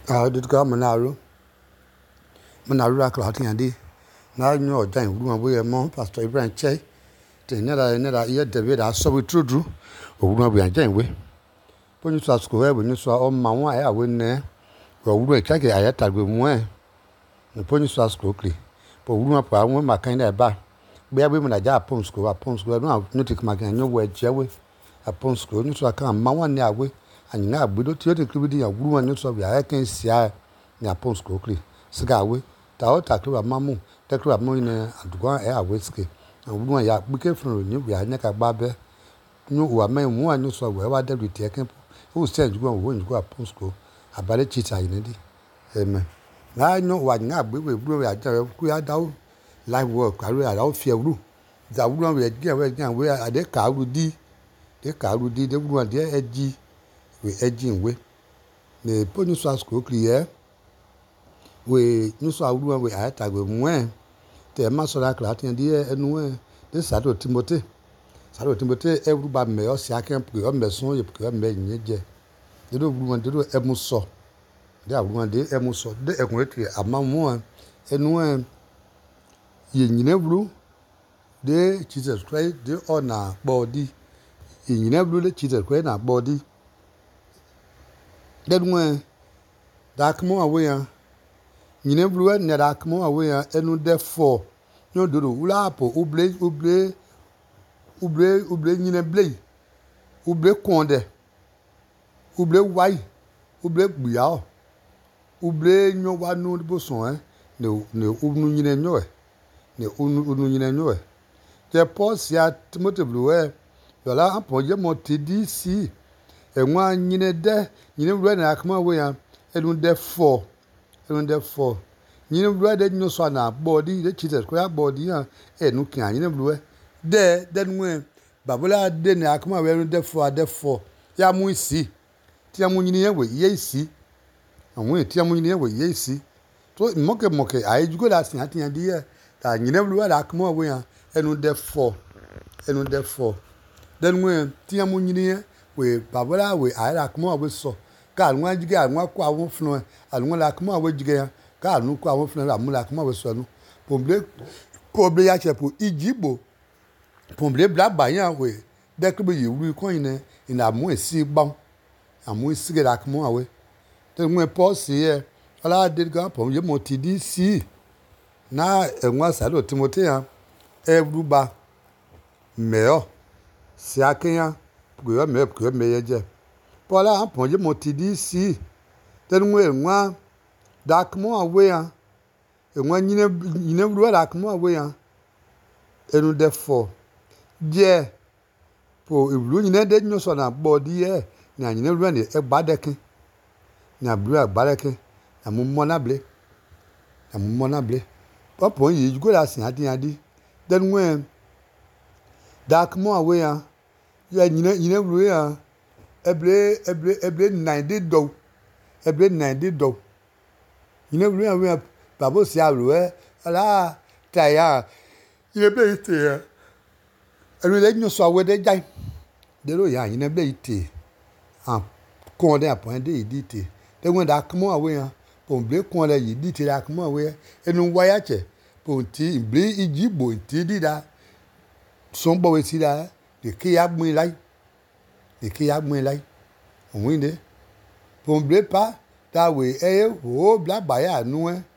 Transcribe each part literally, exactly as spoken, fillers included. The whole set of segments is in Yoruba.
Ah, dit ka manaro. Manaro la clout yandi. Na nyo dan wu we mo Pastor Ibrahim Chey. Te ne da ne da ye David a so we true true. Owu we anjan we. Ponu so asko we ni so o ma won aya we ne. Wo wu e kake aya tagbe mu e. Ne ponu so asko kli. Po wu ma pa won ma kan da ba. Be ya we mu na ja pon sko pon sko no no tik ma kan nyo we je we. Pon sko ni so kan ma won ne awe. Anyina agbedo ti o te kribidi ya wu ni so bi aya kan sia ni pon sko kli. Siga we ta o ta klo mamu te klo mamu ni adugo e awe ske. Wu ya bike fun ni bi anya ka gba be. Nyo wa me mu anyo so we wa da bi te kan. O se njugo wo njugo pon sko. Abale chita yin di. Amen. Na nyo wa nya agbe we bro ya ja ku ya dawo live work aru ya dawo fie wuru. Da wuru we je we jan we ade ka ru di. De ka ru di de wuru de eji we eji we. Ne ponu so asko kliye. We nusu awuru we ayatagbe mu e te ma so la kla tin di enu e de sado Timothy sado Timothy evru ba me o si akan pu o me so ye pu me yin je de do wuru de do emu so de awuru de emu so de ekun etu amamu enu e ye nyine wuru de Jesus Christ de ona body ye nyine wuru de Jesus Christ na body de nu da kmo awe ya nyine bluwe ne da kmo awe ya enu de fo no dodo ula po uble uble uble uble nyine ble uble konde uble wai uble gbiya uble nyo wa nu bo son eh ne ne unu nyine nyo e ne unu unu nyine nyo e te Paul sia Timothy bluwe yola apo je mo td si enwa nyine de nyine bluwe ne da kmo awe ya enu de fo enu de fo nyine bluwe de nyo so na body de Jesus Christ body ya enu kan nyine bluwe de de nwe babula de ne akoma we enu de fo de fo ya mu isi ti ya mu nyine ye we ye isi anwe ti ya mu nyine ye we ye isi to moke moke ai jugo la sin ati yan di ye ta nyine bluwe da akoma we ya enu de fo enu de fo de nwe ti ya mu nyine ye we babula we ai da akoma we so ka anwa jige anwa kwa awon funu anwa la akoma we jige ya ka nu kwa awon funu la mu la akoma we so nu pomble pomble ya chepo Igbo pomble bla ba yan we de kbe yi ru ko yin ina mu esi gbon amu esi ge la akoma we te mu Paul si ye ala de ga pom ye mo ti di si na enwa sado Timothy ya evruba meo si akenya pgo me pgo me ye je Paul a pom ye mo ti di si te nu enwa da akoma we ya enwa nyine nyine bru da akoma we ya enu de fo je po ibru nyine de nyo so na body e na nyine bru ne e gbadeke na bru agbadeke na mu mo na ble na mu mo na ble popo yi jugo la sin adi adi de nu da akoma we ya ya nyine nyine bru ya eble eble eble ninety do eble ninety do nyine bru ya we babo si aru e ala ta ya ye be ite ya enu le nyo so awe de jai de ro ya nyine be ite ah kon de apon de idite de won da kmo awe ya pon ble kon le idite da kmo awe enu wa ya che pon ti ble Igbo ti di da son bo we si da de ki ya gbin lai de ki ya gbin lai ohun de pon ble pa ta we e ho bla ba ya nu e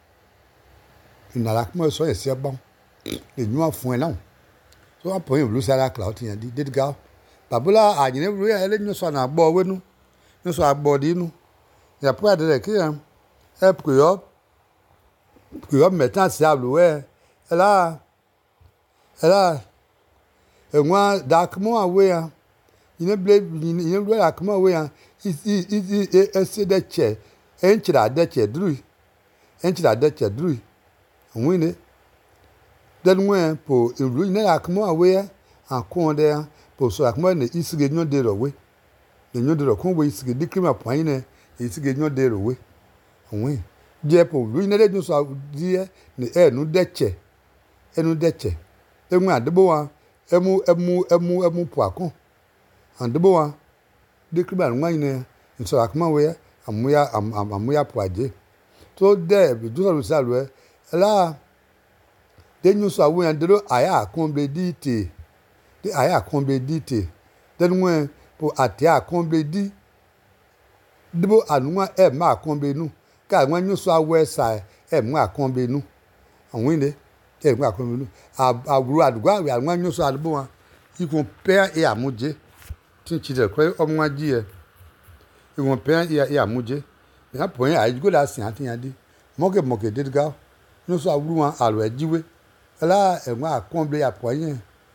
inala kmo so ese bon le nyu fun e na so apon yin blu sara cloud yan di de ga babula anyine blu ya le nyu so na gbo we nu nyu so agbo di nu ya po ade ke yan e pro yo pro yo metan si ablu we ela ela enwa da kmo awe ya yine ble yine blu da kmo awe ya i i e se de che enchira de che dru enchira de che dru wini den wen po iru ni akmo awe akon de po so akmo ne isige nyo de ro we ne nyo de ro kon we isige dikrima pwan ne isige nyo de ro we win je po ru ni de nyo so di ne e nu de che enu de che enwa adebo wa emu emu emu emu po akon andebo wa dikrima nwa ni so akmo we amuya am am amuya poaje to de bi du so salwe la de nyu so awu yan de lo aya kombe dite de aya kombe dite de nwe po ate a kombe di debo anwa e ma kombe nu ka nwa nyu so awe sa e mu akombe nu awin de e mu akombe nu aburu adugwa we anwa nyu so adbo wa ikun pe e amuje tin chi de ko omo aji e ikun pe e amuje na point a go la sin ati yan di moke moke de ga nyu so aburu wa alo ejiwe la e nwa akombe apoyen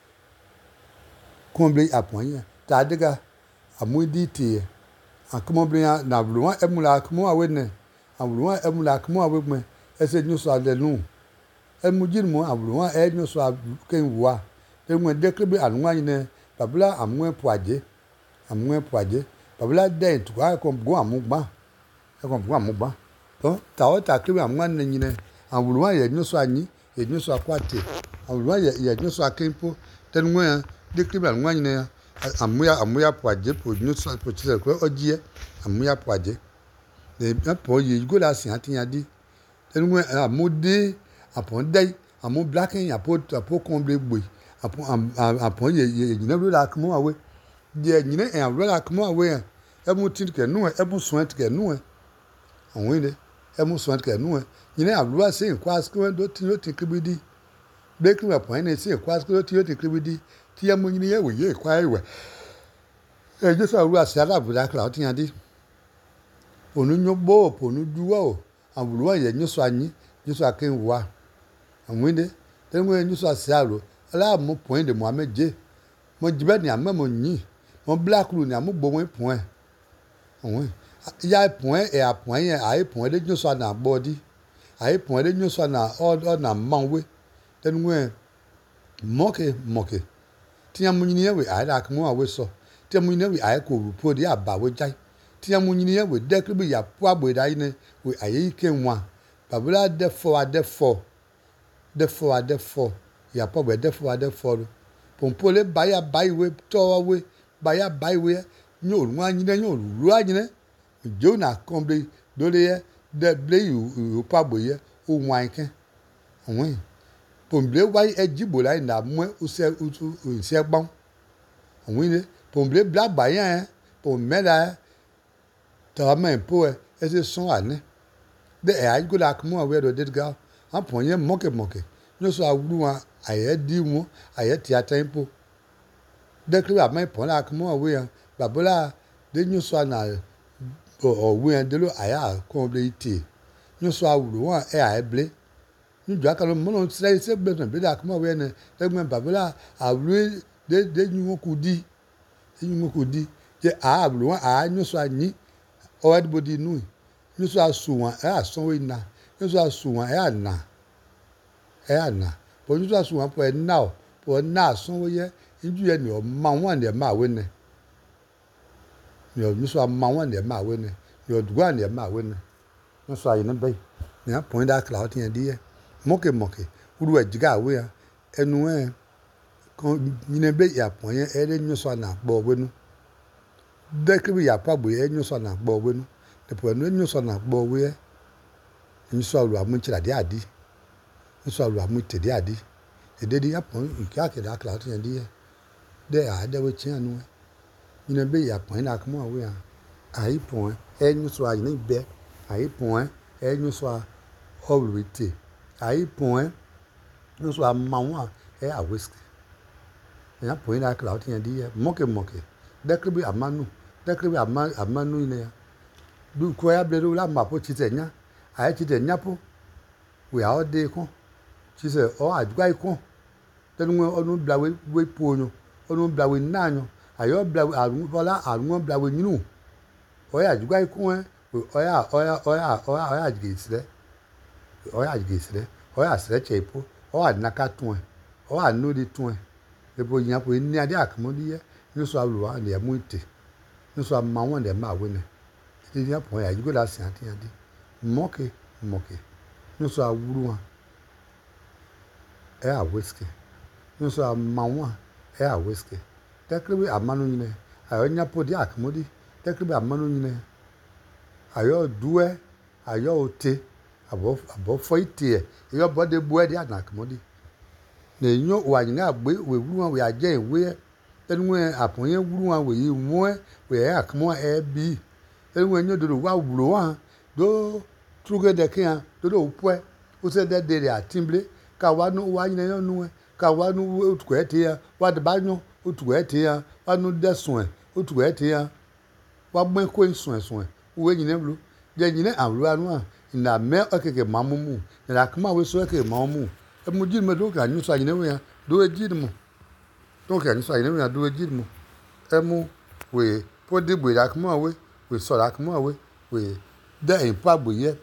kombe apoyen ta de ga amudi ti akomoblia na bluwa emula akomo awene abluwa emula akomo awegme ese nyuso adenu emujin mo abluwa e nyuso kenwa enwe dekrebe anwa yine babla amwe poaje amwe poaje babla de tu ka ko go amugba e ko go amugba to ta o ta krebe amwa ne yine abluwa ye nyuso anyi ye nyuso akwate abluwa ye ye nyuso akempo tenwe dekrebe anwa yine amuya amuya poaje po nyuso po chire ko ojie amuya poaje de po ye go la sin ati yan di enwe amude apon dai amu blacking apo apo komble gbe apon apon ye ye nyina lo la kmo awe de nyina en lo la kmo awe e mu tin ke nu e bu so ke nu e awin de e mu so ke nu e nyina ablu ase kwa asko do tin lo tin kibidi breaking apon ne se kwa asko do tin lo tin kibidi ti ya mu nyina ye we ye kwa ewe e je so ablu ase ala bula kla tin yan di onu nyobo ponu duwa o ablu ye nyu so anyi nyu akin wa awinde tenwe nyu so asiaro ala mo point de mo ameje mo jibe ni amemo nyi mo black lu ni amugbo mo point awin ya point e a point yen ai point de nyu so na body ai point de nyu so na o na manwe tenwe moke moke ti amunyi ye we ai da kmo awe so ti amunyi ye we ai ko rupo di abawe jai ti amunyi ye we de kribi ya po agbo da ine we ai kenwa babula de fo ade fo de fo ade fo ya po be de fo ade fo pompole baya baiwe to we baya baiwe nyo nwa nyine nyo ru anyine jona kombe dole ye de ble yu po agbo ye o wan ken awin pomble wai ejibo la na mwe use utu nse gbon awin le pomble bla bayan po mela ta men po e se son ane de e ay go la kmo awe do dit ga apon ye moke moke no so awuru wa aye di won aye ti atempo de kri amen pon la kmo awe yan babola de nyu so na o we en de lo aya ko ble iti nyu so awuru wa e aye ble nyu jo aka lo mo no se se ble no ble la kmo awe ne de gmen babola awuru de de nyu won ku di nyu won ku di je a awuru wa a nyu so anyi o everybody nu nyu so asuwon e asan we na nyu so asuwon e ana e ana bo nyu so asuwon po e na o po na asan we ye nju ye ni o ma won de ma we ne ni o nyu so ma won de ma we ne ni o dugwa de ma we ne nyu so ayi ne be ni a point da cloud tin di ye moke moke uru ejiga we ya enu e ko nyine be ya point ye e le nyu so na gbo we nu de kribi ya pa gbo ye nyu so na gbo we nu de po nu nyu so na gbo we ye nyu so lu amu chira de adi nyu so lu amu te de adi e de di ya point nke ake da cloud tin di ye de a de we chin anu nyine be ya point na kmo awe ya ai point e nyu so ayi ni be ai point e nyu so already ai point nyu so ma won e a whiskey ya point na cloud tin di ye moke moke de kribi amanu de kribi amanu ine ya du ko ya ble la ma po chite nya ai chite nya po we a de kon chise o ajugba ikon tenu onu blawe we ponyo onu blawe nanyo ayo blawe arun bola arun blawe nyinu o ya ajugba ikon o ya o ya o ya o ya o ya gisre o ya gisre o ya sre chepo o anaka tun o anu di tun e bo yan po ni ade akmo di ye ni so aluwa le mu ite ni so ma won de ma we ne ti ya po ya jugo la sin ati adi moke moke ni so awuru wa e a whiskey ni so ma won e a whiskey tekribi amanu nyine ayo nya po di akmo di tekribi amanu nyine ayo due ayo ote abo abo fo ite e yo bode bu e di anakomodi na enyo wa nyina agbe we wuru we aje ewe enu apon ye wuru wa we yi mu e we akmo e bi enu enyo do wa wuru wa do truge de kian do do pwe o se de de atimble ka wa nu wa nyina yo nu ka wa nu otu ete ya wa de ba nyo otu ete ya wa nu de sun otu ete ya wa gbe ko sun sun we nyina blu je nyina awru anu a na me okeke mamumu na akma we so okeke mamumu e mu ji me do ka nyu so nyina we ya do e ji mu do ka nyu so nyina we ya do e ji mu e mu we podi gbe akma we we so akma we we de impa gbe ye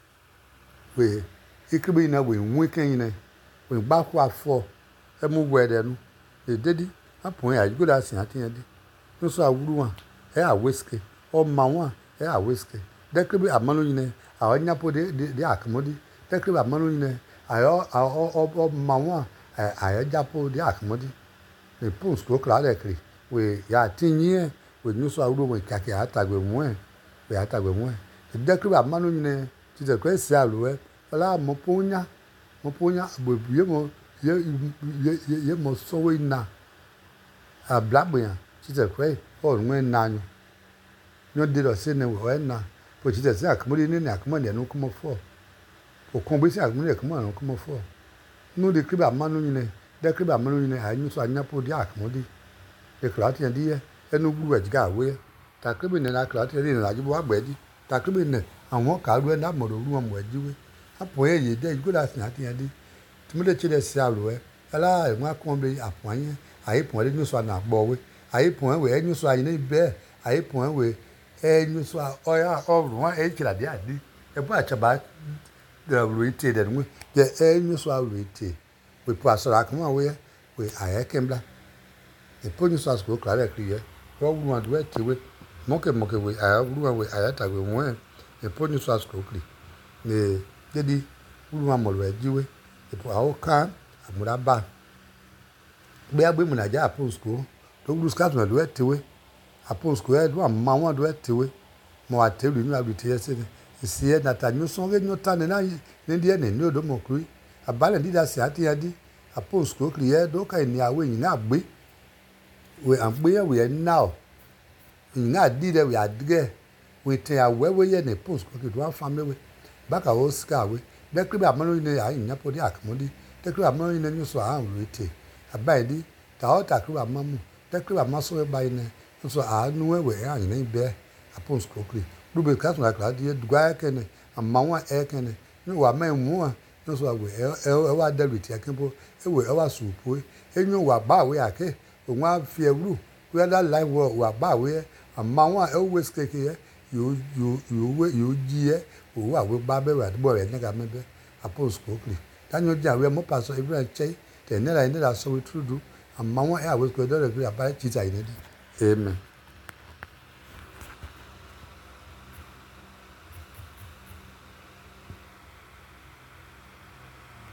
we ikribi na we nwe kan yin we gba ko afo e mu we de nu e dedi apon ya go da sin atiyan de no so awuru wa e a whiskey o ma wa e a whiskey de kribi amanu yin a nya po de de akmodi de kribi amanu yin ayo o o ma wa ayo japo de akmodi e pons ko kla de kri we ya tinye we nu so awuru we kake atagbe mu e we atagbe mu e de kribi amanu yin ti de ko esi alu e la mo ponya mo ponya agbebuye mo ye ye ye mo so we na ablagbeyan ti te kwe o nwe na nyu nyo de lo se ne we na po ti te se akmodi ni ni akmodi nu ko mo fo o kon bi se akmodi ko mo nu ko mo fo nu de kriba manu ni de kriba manu ni a nyu so anya po di akmodi e kla ti ndi ye enu gbu e ga we ta kribi ne na kla ti ni na jibo agbe di ta kribi ne àwọn ka ru e na mo ru mo ji we apo ye ye de go da sin ati ndi ti mo de che de se alu e ala e mo akon be apon yen ayi pon le nyu so na gbo we ayi pon we enyu so ayi ni be ayi pon we enyu so oya oru wa e kila de adi e bu achaba de ru ite de nu de enyu so aru ite we po asara kan we we aye kembla e po nyu so asko kla re kriye wo wu ma do ete we moke moke we aya wu we aya ta we mo e po nyu so asko kli ne dedi wu ma mo we jiwe e po awo kan amura ba gbe agbe mu na ja aposko to glu skat na do etewe aposko e do ma won do etewe mo atelu ni abi ti ese ni si e na ta nyu so ge nyu ta ne na ni die ne ni odo mo kru abale ndi da si ati adi aposko kri e do ka ni awe yin na gbe we an gbe ye we now yin na di de we adige we te awe we ye ne posko ki do afame we baka o ska we de kri ba manu ni ayin nya po di akmodi de kri ba manu ni nyu so a ru ite abaidi ta o ta kru amamu te kru amaso e bai ne so anu e we an ni be apos kokri rube ka so la die dugwa kene amawa e kene ni wa ma mu a no so we e wa david akinbo e we e wa supo enyu wa ba we ake onwa fi ewru we da live wa ba we amawa e we skeke ye yo yo yo we yo ji e o wa we ba be wa bo re ni ga mebe apos kokri tanyo ja we mo paso every che te ne la ne la so we trudu amma won e awe ko do re bi aba chi ta ine di amen.